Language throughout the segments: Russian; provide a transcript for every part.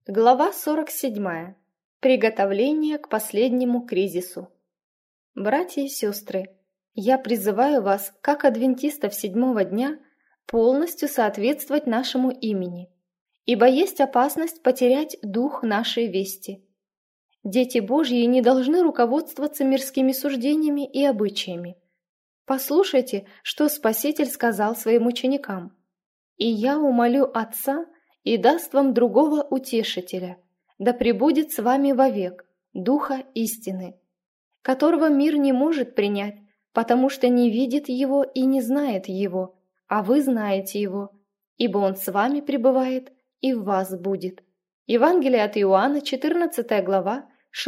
Глава 47. Приготовление к последнему кризису. Братья и сестры, я призываю вас, как адвентистов седьмого дня, полностью соответствовать нашему имени, ибо есть опасность потерять дух нашей вести. Дети Божьи не должны руководствоваться мирскими суждениями и обычаями. Послушайте, что Спаситель сказал своим ученикам. «И я умолю Отца, и даст вам другого утешителя, да пребудет с вами вовек, Духа истины, которого мир не может принять, потому что не видит его и не знает его, а вы знаете его, ибо он с вами пребывает и в вас будет». Евангелие от Иоанна, 14 глава,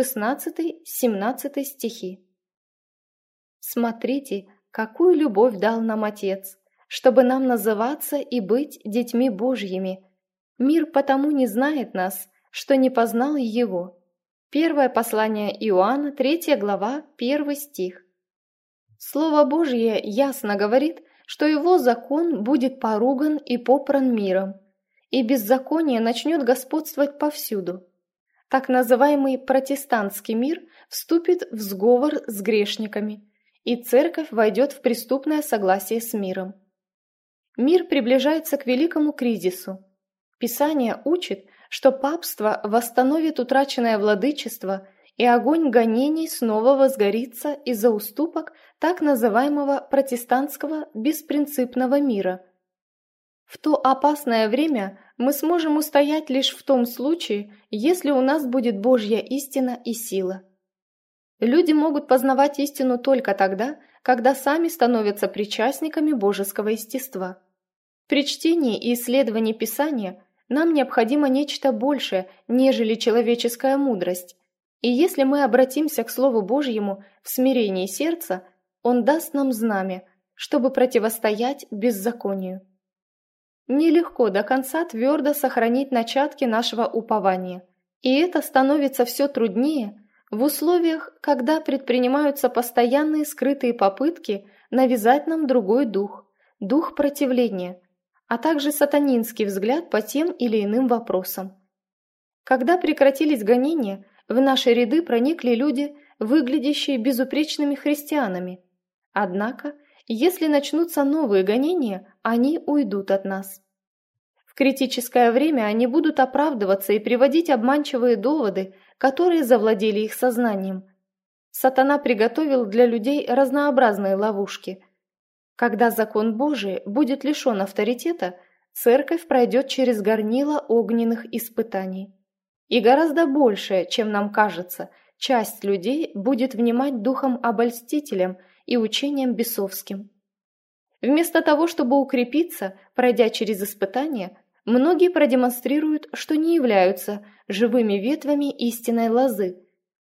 16-17 стихи. Смотрите, какую любовь дал нам Отец, чтобы нам называться и быть детьми Божьими. Мир потому не знает нас, что не познал Его. Первое послание Иоанна, 3 глава, 1 стих. Слово Божье ясно говорит, что Его закон будет поруган и попран миром, и беззаконие начнет господствовать повсюду. Так называемый протестантский мир вступит в сговор с грешниками, и церковь войдет в преступное согласие с миром. Мир приближается к великому кризису. Писание учит, что папство восстановит утраченное владычество, и огонь гонений снова возгорится из-за уступок так называемого протестантского беспринципного мира. В то опасное время мы сможем устоять лишь в том случае, если у нас будет Божья истина и сила. Люди могут познавать истину только тогда, когда сами становятся причастниками божеского естества. При чтении и исследовании Писания нам необходимо нечто большее, нежели человеческая мудрость, и если мы обратимся к Слову Божьему в смирении сердца, Он даст нам знамя, чтобы противостоять беззаконию. Нелегко до конца твердо сохранить начатки нашего упования, и это становится все труднее в условиях, когда предпринимаются постоянные скрытые попытки навязать нам другой дух, дух противления, а также сатанинский взгляд по тем или иным вопросам. Когда прекратились гонения, в наши ряды проникли люди, выглядящие безупречными христианами. Однако, если начнутся новые гонения, они уйдут от нас. В критическое время они будут оправдываться и приводить обманчивые доводы, которые завладели их сознанием. Сатана приготовил для людей разнообразные ловушки. Когда закон Божий будет лишен авторитета, церковь пройдет через горнило огненных испытаний. И гораздо больше, чем нам кажется, часть людей будет внимать духом обольстителям и учениям бесовским. Вместо того, чтобы укрепиться, пройдя через испытания, многие продемонстрируют, что не являются живыми ветвями истинной лозы.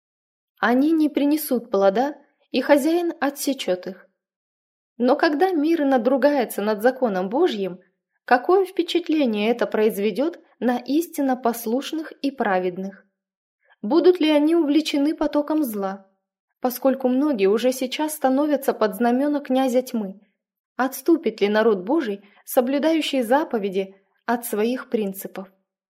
Они не принесут плода, и хозяин отсечет их. Но когда мир надругается над законом Божьим, какое впечатление это произведет на истинно послушных и праведных? Будут ли они увлечены потоком зла, поскольку многие уже сейчас становятся под знамена князя тьмы? Отступит ли народ Божий, соблюдающий заповеди, от своих принципов?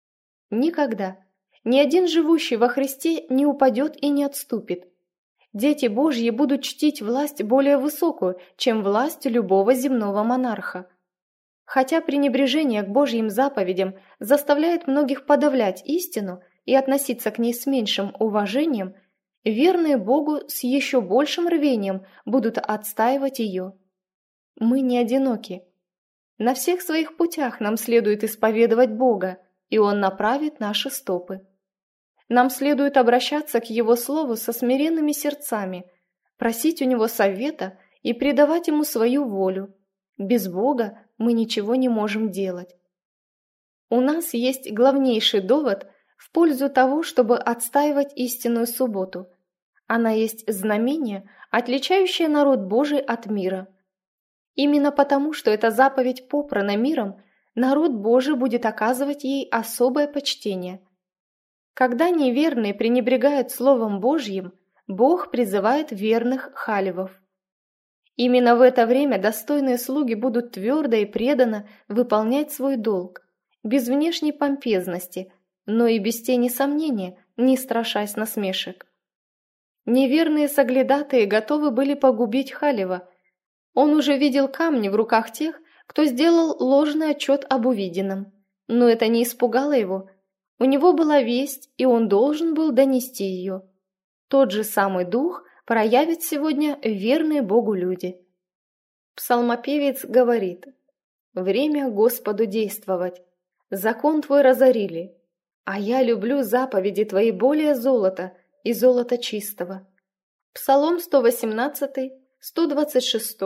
Никогда. Ни один живущий во Христе не упадет и не отступит. Дети Божьи будут чтить власть более высокую, чем власть любого земного монарха. Хотя пренебрежение к Божьим заповедям заставляет многих подавлять истину и относиться к ней с меньшим уважением, верные Богу с еще большим рвением будут отстаивать ее. Мы не одиноки. На всех своих путях нам следует исповедовать Бога, и Он направит наши стопы. Нам следует обращаться к Его Слову со смиренными сердцами, просить у Него совета и предавать Ему свою волю. Без Бога мы ничего не можем делать. У нас есть главнейший довод в пользу того, чтобы отстаивать истинную субботу. Она есть знамение, отличающее народ Божий от мира. Именно потому, что эта заповедь попрана миром, народ Божий будет оказывать ей особое почтение. Когда неверные пренебрегают Словом Божьим, Бог призывает верных халивов. Именно в это время достойные слуги будут твердо и преданно выполнять свой долг, без внешней помпезности, но и без тени сомнения, не страшась насмешек. Неверные соглядатые готовы были погубить Халева. Он уже видел камни в руках тех, кто сделал ложный отчет об увиденном. Но это не испугало его. У него была весть, и он должен был донести ее. Тот же самый дух проявит сегодня верные Богу люди. Псалмопевец говорит: «Время Господу действовать. Закон Твой разорили, а я люблю заповеди Твои более золота и золота чистого». Псалом 118, 126,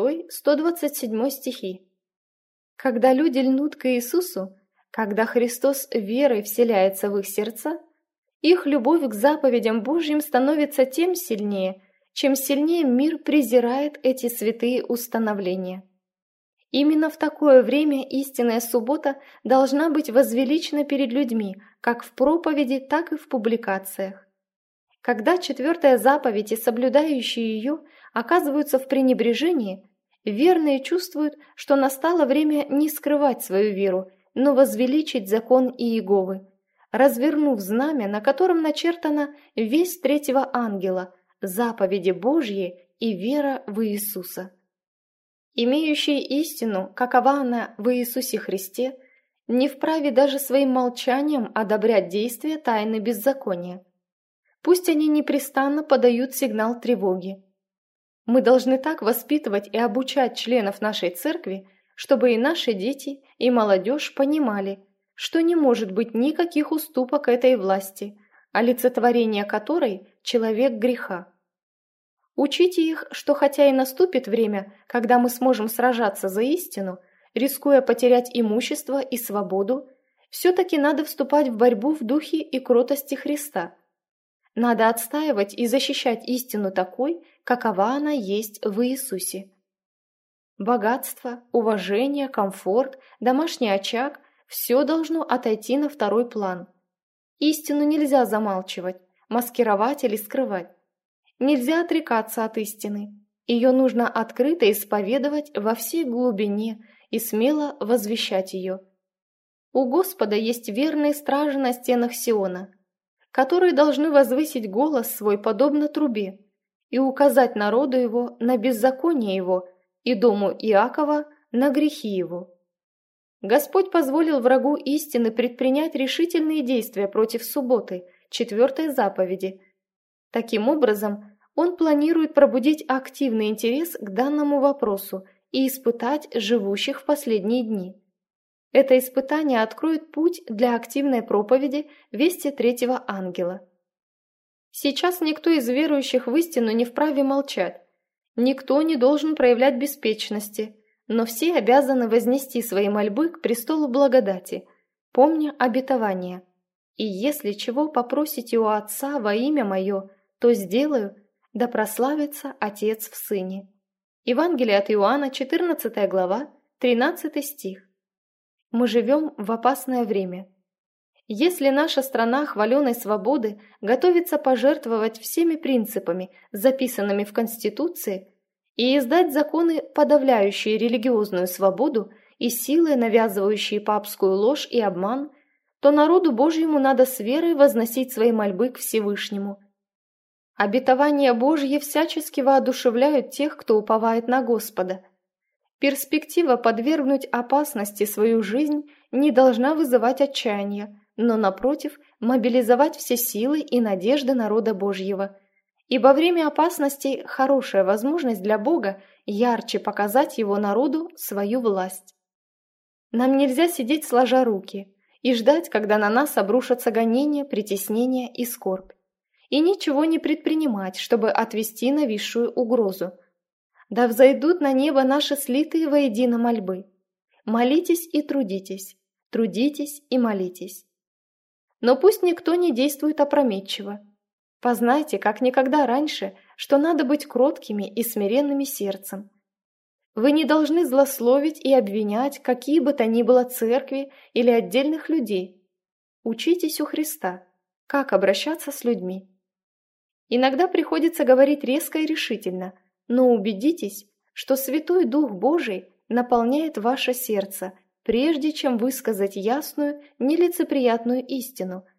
127 стихи. Когда люди льнут к Иисусу, когда Христос верой вселяется в их сердца, их любовь к заповедям Божьим становится тем сильнее, чем сильнее мир презирает эти святые установления. Именно в такое время истинная суббота должна быть возвеличена перед людьми, как в проповеди, так и в публикациях. Когда четвертая заповедь и соблюдающие ее оказываются в пренебрежении, верные чувствуют, что настало время не скрывать свою веру, но возвеличить закон Иеговы, развернув знамя, на котором начертана весть третьего ангела, заповеди Божьи и вера в Иисуса. Имеющие истину, какова она в Иисусе Христе, не вправе даже своим молчанием одобрять действия тайны беззакония. Пусть они непрестанно подают сигнал тревоги. Мы должны так воспитывать и обучать членов нашей церкви, чтобы и наши дети, и молодежь понимали, что не может быть никаких уступок этой власти, олицетворение которой – человек греха. Учите их, что хотя и наступит время, когда мы сможем сражаться за истину, рискуя потерять имущество и свободу, все-таки надо вступать в борьбу в духе и кротости Христа. Надо отстаивать и защищать истину такой, какова она есть в Иисусе. Богатство, уважение, комфорт, домашний очаг – все должно отойти на второй план. Истину нельзя замалчивать, маскировать или скрывать. Нельзя отрекаться от истины. Ее нужно открыто исповедовать во всей глубине и смело возвещать ее. У Господа есть верные стражи на стенах Сиона, которые должны возвысить голос свой подобно трубе и указать народу его на беззаконие его и дому Иакова на грехи его. Господь позволил врагу истины предпринять решительные действия против субботы, четвертой заповеди. Таким образом, Он планирует пробудить активный интерес к данному вопросу и испытать живущих в последние дни. Это испытание откроет путь для активной проповеди вести третьего ангела. Сейчас никто из верующих в истину не вправе молчать. Никто не должен проявлять беспечности, но все обязаны вознести свои мольбы к престолу благодати, помня обетование. И если чего попросите у Отца во имя Мое, то сделаю, да прославится Отец в Сыне. Евангелие от Иоанна, 14 глава, 13 стих. Мы живем в опасное время. Если наша страна хваленой свободы готовится пожертвовать всеми принципами, записанными в Конституции, и издать законы, подавляющие религиозную свободу и силой навязывающие папскую ложь и обман, то народу Божьему надо с верой возносить свои мольбы к Всевышнему. Обетования Божьи всячески воодушевляют тех, кто уповает на Господа. Перспектива подвергнуть опасности свою жизнь не должна вызывать отчаяния, но, напротив, мобилизовать все силы и надежды народа Божьего. Ибо время опасностей – хорошая возможность для Бога ярче показать Его народу свою власть. Нам нельзя сидеть сложа руки и ждать, когда на нас обрушатся гонения, притеснения и скорбь, и ничего не предпринимать, чтобы отвести нависшую угрозу. Да взойдут на небо наши слитые воедино мольбы. Молитесь и трудитесь, трудитесь и молитесь. Но пусть никто не действует опрометчиво. Познайте, как никогда раньше, что надо быть кроткими и смиренными сердцем. Вы не должны злословить и обвинять какие бы то ни было церкви или отдельных людей. Учитесь у Христа, как обращаться с людьми. Иногда приходится говорить резко и решительно, но убедитесь, что Святой Дух Божий наполняет ваше сердце, прежде чем высказать ясную, нелицеприятную истину,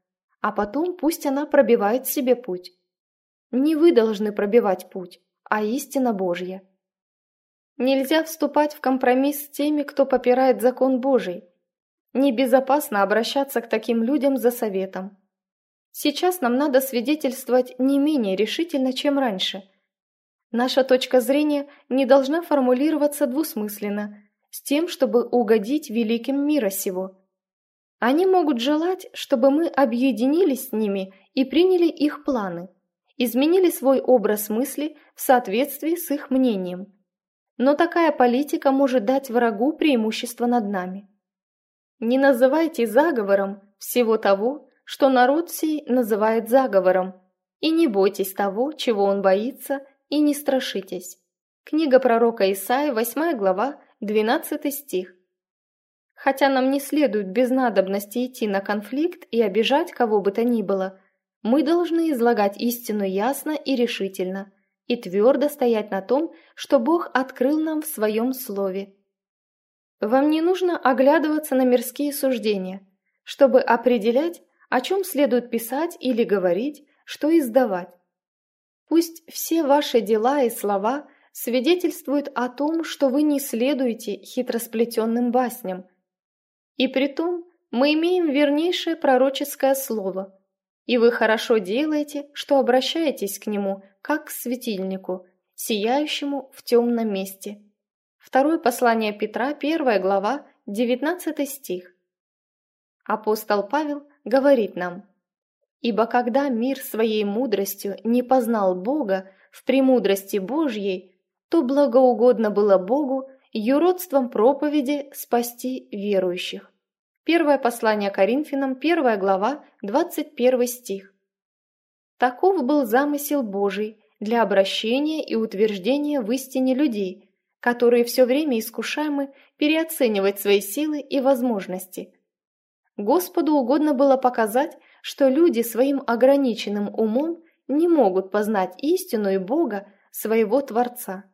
а потом пусть она пробивает себе путь. Не вы должны пробивать путь, а истина Божья. Нельзя вступать в компромисс с теми, кто попирает закон Божий. Небезопасно обращаться к таким людям за советом. Сейчас нам надо свидетельствовать не менее решительно, чем раньше. Наша точка зрения не должна формулироваться двусмысленно, с тем, чтобы угодить великим мира сего. Они могут желать, чтобы мы объединились с ними и приняли их планы, изменили свой образ мысли в соответствии с их мнением. Но такая политика может дать врагу преимущество над нами. Не называйте заговором всего того, что народ сей называет заговором, и не бойтесь того, чего он боится, и не страшитесь. Книга пророка Исаии, 8 глава, 12 стих. Хотя нам не следует без надобности идти на конфликт и обижать кого бы то ни было, мы должны излагать истину ясно и решительно, и твердо стоять на том, что Бог открыл нам в Своем Слове. Вам не нужно оглядываться на мирские суждения, чтобы определять, о чем следует писать или говорить, что издавать. Пусть все ваши дела и слова свидетельствуют о том, что вы не следуете хитросплетенным басням. И притом мы имеем вернейшее пророческое слово, и вы хорошо делаете, что обращаетесь к нему, как к светильнику, сияющему в темном месте. Второе послание Петра, 1 глава, 19 стих. Апостол Павел говорит нам: «Ибо когда мир своей мудростью не познал Бога в премудрости Божьей, то благоугодно было Богу юродством проповеди спасти верующих». Первое послание Коринфянам, 1 глава, 21 стих. Таков был замысел Божий для обращения и утверждения в истине людей, которые все время искушаемы переоценивать свои силы и возможности. Господу угодно было показать, что люди своим ограниченным умом не могут познать истину и Бога, своего Творца.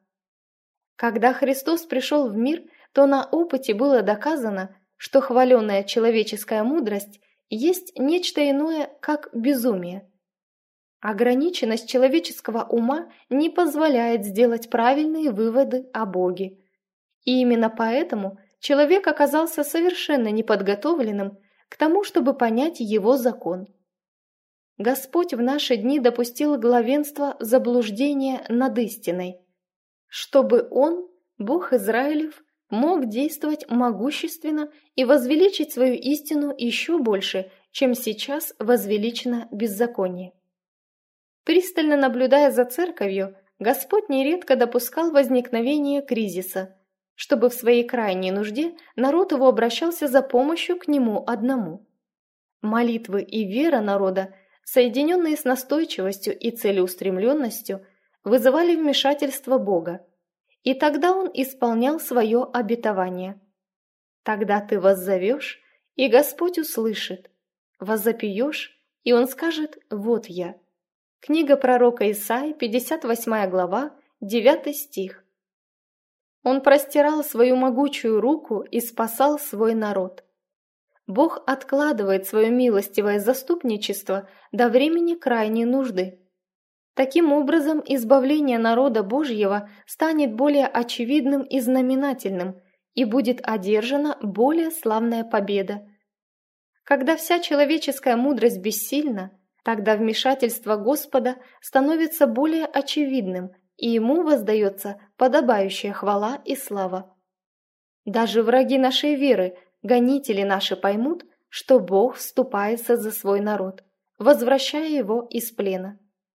Когда Христос пришел в мир, то на опыте было доказано, что хваленая человеческая мудрость есть нечто иное, как безумие. Ограниченность человеческого ума не позволяет сделать правильные выводы о Боге. И именно поэтому человек оказался совершенно неподготовленным к тому, чтобы понять его закон. Господь в наши дни допустил главенство заблуждения над истиной, чтобы Он, Бог Израилев, мог действовать могущественно и возвеличить свою истину еще больше, чем сейчас возвеличено беззаконие. Пристально наблюдая за церковью, Господь нередко допускал возникновение кризиса, чтобы в своей крайней нужде народ его обращался за помощью к нему одному. Молитвы и вера народа, соединенные с настойчивостью и целеустремленностью, вызывали вмешательство Бога, и тогда он исполнял свое обетование. Тогда ты воззовешь, и Господь услышит, возопьешь, и Он скажет: «Вот я». Книга пророка Исаии, 58 глава, 9 стих. Он простирал свою могучую руку и спасал свой народ. Бог откладывает свое милостивое заступничество до времени крайней нужды. Таким образом, избавление народа Божьего станет более очевидным и знаменательным, и будет одержана более славная победа. Когда вся человеческая мудрость бессильна, тогда вмешательство Господа становится более очевидным, и Ему воздается подобающая хвала и слава. Даже враги нашей веры, гонители наши, поймут, что Бог вступается за свой народ, возвращая его из плена.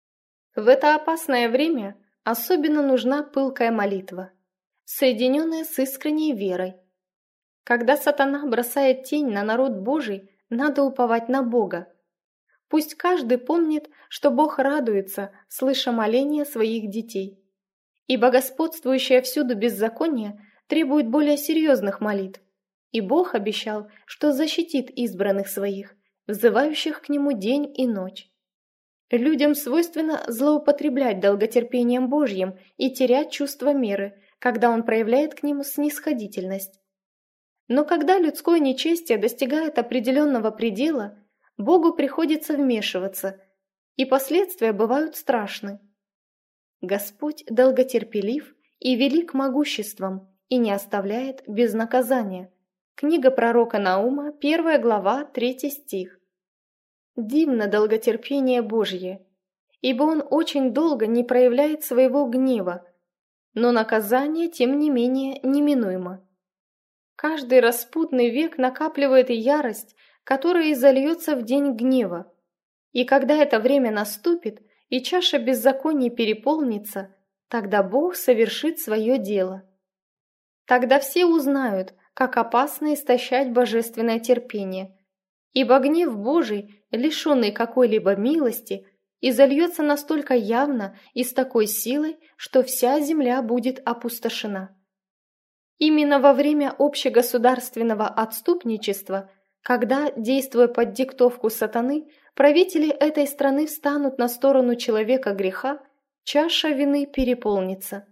В это опасное время особенно нужна пылкая молитва, соединенная с искренней верой. Когда сатана бросает тень на народ Божий, надо уповать на Бога. Пусть каждый помнит, что Бог радуется, слыша моления своих детей. Ибо господствующее всюду беззаконие требует более серьезных молитв, и Бог обещал, что защитит избранных своих, взывающих к Нему день и ночь. Людям свойственно злоупотреблять долготерпением Божьим и терять чувство меры, когда Он проявляет к ним снисходительность. Но когда людское нечестие достигает определенного предела, Богу приходится вмешиваться, и последствия бывают страшны. Господь долготерпелив и велик могуществом и не оставляет без наказания. Книга пророка Наума, 1 глава, 3 стих. Дивно долготерпение Божье, ибо Он очень долго не проявляет своего гнева, но наказание, тем не менее, неминуемо. Каждый распутный век накапливает ярость, которая изольется в день гнева. И когда это время наступит, и чаша беззаконий переполнится, тогда Бог совершит свое дело. Тогда все узнают, как опасно истощать божественное терпение, ибо гнев Божий, лишенный какой-либо милости, изольется настолько явно и с такой силой, что вся земля будет опустошена. Именно во время общегосударственного отступничества, когда, действуя под диктовку сатаны, правители этой страны встанут на сторону человека греха, чаша вины переполнится.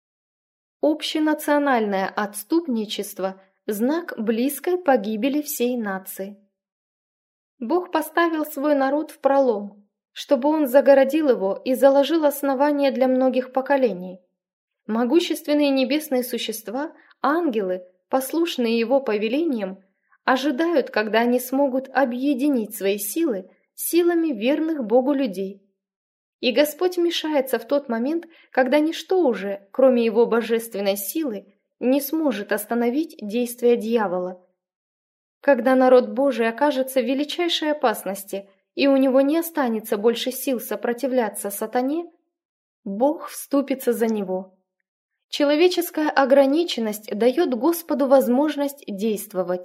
Общенациональное отступничество – знак близкой погибели всей нации. Бог поставил свой народ в пролом, чтобы он загородил его и заложил основания для многих поколений. Могущественные небесные существа, ангелы, послушные его повелениям, ожидают, когда они смогут объединить свои силы силами верных Богу людей. И Господь вмешается в тот момент, когда ничто уже, кроме его божественной силы, не сможет остановить действия дьявола. Когда народ Божий окажется в величайшей опасности, и у него не останется больше сил сопротивляться сатане, Бог вступится за него. Человеческая ограниченность дает Господу возможность действовать.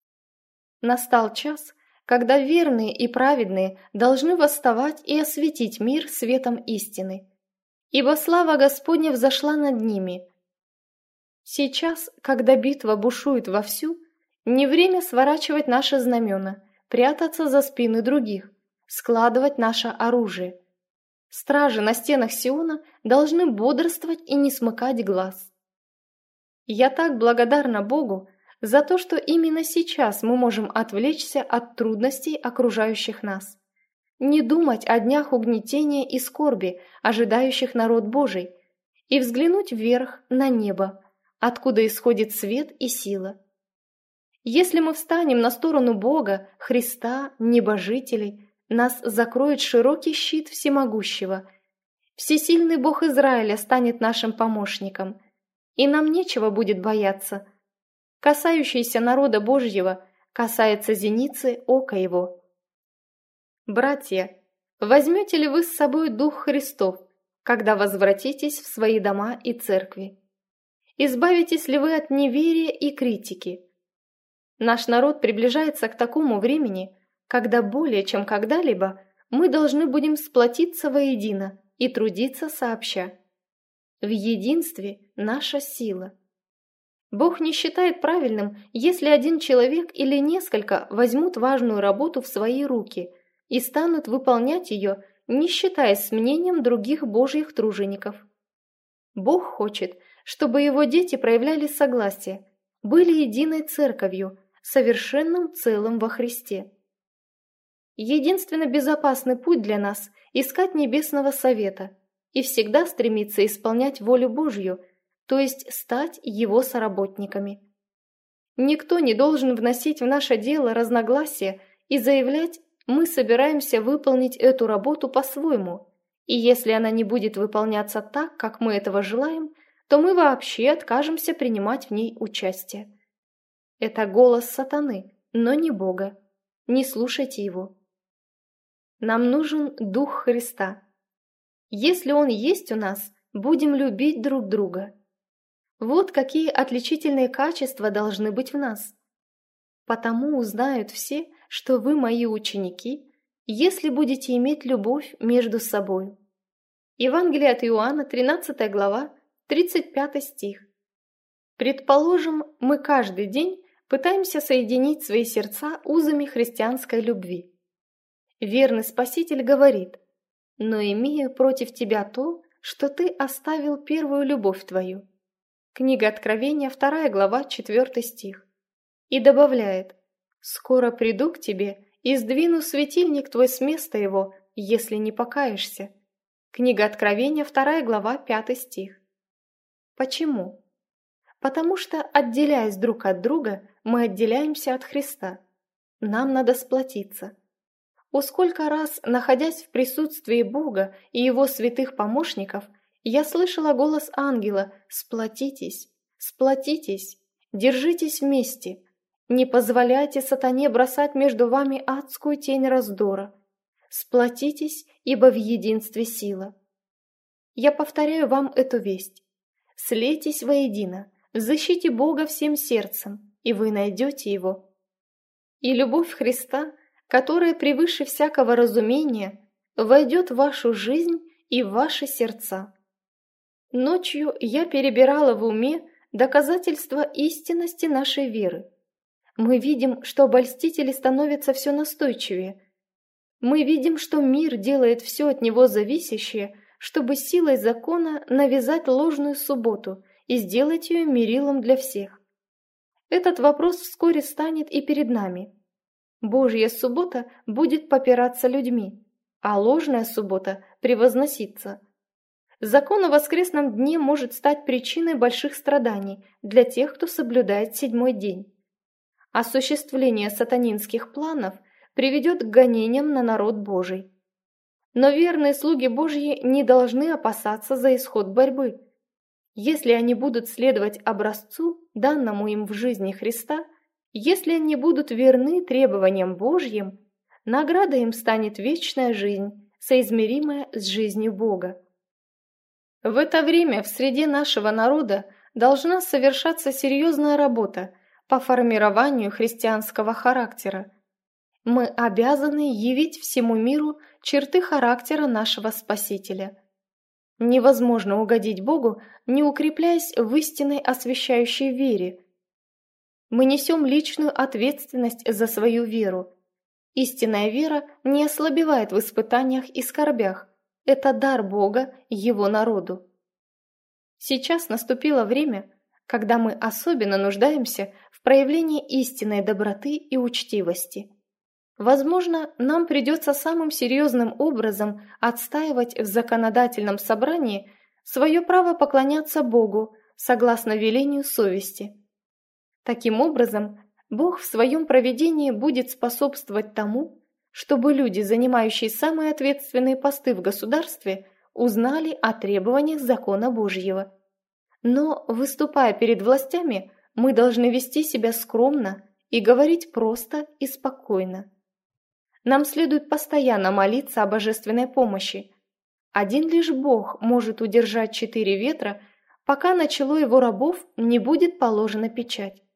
Настал час, когда верные и праведные должны восставать и осветить мир светом истины, ибо слава Господня взошла над ними. Сейчас, когда битва бушует вовсю, не время сворачивать наши знамена, прятаться за спины других, складывать наше оружие. Стражи на стенах Сиона должны бодрствовать и не смыкать глаз. Я так благодарна Богу за то, что именно сейчас мы можем отвлечься от трудностей окружающих нас. Не думать о днях угнетения и скорби, ожидающих народ Божий, и взглянуть вверх на небо, откуда исходит свет и сила. Если мы встанем на сторону Бога, Христа, небожителей, нас закроет широкий щит всемогущего. Всесильный Бог Израиля станет нашим помощником, и нам нечего будет бояться. Касающийся народа Божьего касается зеницы ока его. Братья, возьмете ли вы с собой Дух Христов, когда возвратитесь в свои дома и церкви? Избавитесь ли вы от неверия и критики? Наш народ приближается к такому времени, когда более чем когда-либо мы должны будем сплотиться воедино и трудиться сообща. В единстве наша сила. Бог не считает правильным, если один человек или несколько возьмут важную работу в свои руки и станут выполнять ее, не считаясь с мнением других Божьих тружеников. Бог хочет, чтобы его дети проявляли согласие, были единой церковью, совершенным целым во Христе. Единственно безопасный путь для нас – искать небесного совета и всегда стремиться исполнять волю Божью, то есть стать его соработниками. Никто не должен вносить в наше дело разногласия и заявлять: мы собираемся выполнить эту работу по-своему, и если она не будет выполняться так, как мы этого желаем, то мы вообще откажемся принимать в ней участие. Это голос сатаны, но не Бога. Не слушайте его. Нам нужен Дух Христа. Если Он есть у нас, будем любить друг друга. Вот какие отличительные качества должны быть в нас. Потому узнают все, что вы мои ученики, если будете иметь любовь между собой. Евангелие от Иоанна, 13 глава, 35 стих. Предположим, мы каждый день пытаемся соединить свои сердца узами христианской любви. Верный Спаситель говорит: «Но имею против тебя то, что ты оставил первую любовь твою». Книга Откровения, 2 глава, 4 стих. И добавляет: «Скоро приду к тебе, и сдвину светильник твой с места его, если не покаешься». Книга Откровения, 2 глава, 5 стих. Почему? Потому что, отделяясь друг от друга, мы отделяемся от Христа. Нам надо сплотиться. О, сколько раз, находясь в присутствии Бога и Его святых помощников, я слышала голос ангела: «Сплотитесь, сплотитесь, держитесь вместе, не позволяйте сатане бросать между вами адскую тень раздора. Сплотитесь, ибо в единстве сила». Я повторяю вам эту весть. Слейтесь воедино, взыщите Бога всем сердцем, и вы найдете Его. И любовь Христа, которая превыше всякого разумения, войдет в вашу жизнь и в ваши сердца. Ночью я перебирала в уме доказательства истинности нашей веры. Мы видим, что обольстители становятся все настойчивее. Мы видим, что мир делает все от него зависящее, чтобы силой закона навязать ложную субботу и сделать ее мерилом для всех. Этот вопрос вскоре станет и перед нами. Божья суббота будет попираться людьми, а ложная суббота превозноситься. Закон о воскресном дне может стать причиной больших страданий для тех, кто соблюдает седьмой день. Осуществление сатанинских планов приведет к гонениям на народ Божий. Но верные слуги Божьи не должны опасаться за исход борьбы. Если они будут следовать образцу, данному им в жизни Христа, если они будут верны требованиям Божьим, награда им станет вечная жизнь, соизмеримая с жизнью Бога. В это время в среде нашего народа должна совершаться серьезная работа по формированию христианского характера. Мы обязаны явить всему миру черты характера нашего Спасителя. Невозможно угодить Богу, не укрепляясь в истинной освящающей вере. Мы несем личную ответственность за свою веру. Истинная вера не ослабевает в испытаниях и скорбях. Это дар Бога Его народу. Сейчас наступило время, когда мы особенно нуждаемся в проявлении истинной доброты и учтивости. Возможно, нам придется самым серьезным образом отстаивать в законодательном собрании свое право поклоняться Богу согласно велению совести. Таким образом, Бог в своем провидении будет способствовать тому, чтобы люди, занимающие самые ответственные посты в государстве, узнали о требованиях закона Божьего. Но, выступая перед властями, мы должны вести себя скромно и говорить просто и спокойно. Нам следует постоянно молиться о божественной помощи. Один лишь Бог может удержать 4 ветра, пока на чело его рабов не будет положена печать.